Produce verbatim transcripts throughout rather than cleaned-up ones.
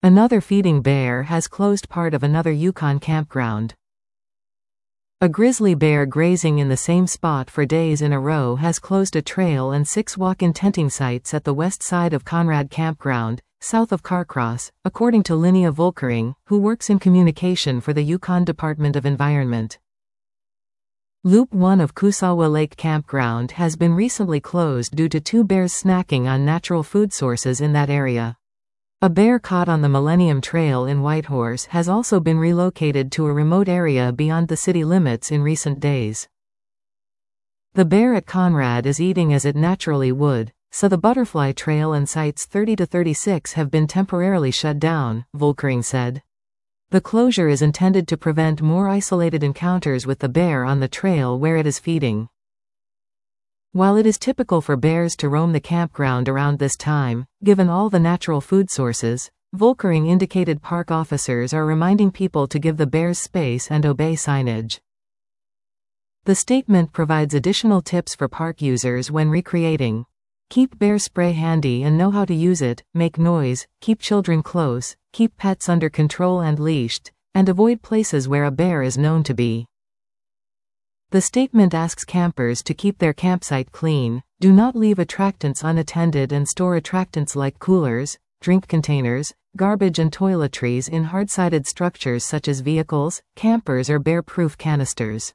Another feeding bear has closed part of another Yukon campground. A grizzly bear grazing in the same spot for days in a row has closed a trail and six walk-in tenting sites at the west side of Conrad Campground, south of Carcross, according to Linnea Volkering, who works in communication for the Yukon Department of Environment. Loop one of Kusawa Lake Campground has been recently closed due to two bears snacking on natural food sources in that area. A bear caught on the Millennium Trail in Whitehorse has also been relocated to a remote area beyond the city limits in recent days. The bear at Conrad is eating as it naturally would, so the Butterfly Trail and sites thirty to thirty-six have been temporarily shut down, Volkering said. The closure is intended to prevent more isolated encounters with the bear on the trail where it is feeding. While it is typical for bears to roam the campground around this time, given all the natural food sources, Volkering indicated park officers are reminding people to give the bears space and obey signage. The statement provides additional tips for park users when recreating. Keep bear spray handy and know how to use it, make noise, keep children close, keep pets under control and leashed, and avoid places where a bear is known to be. The statement asks campers to keep their campsite clean, do not leave attractants unattended and store attractants like coolers, drink containers, garbage and toiletries in hard-sided structures such as vehicles, campers or bear-proof canisters.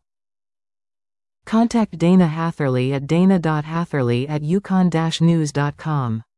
Contact Dana Hatherley at dana dot hatherley at yukon dash news dot com.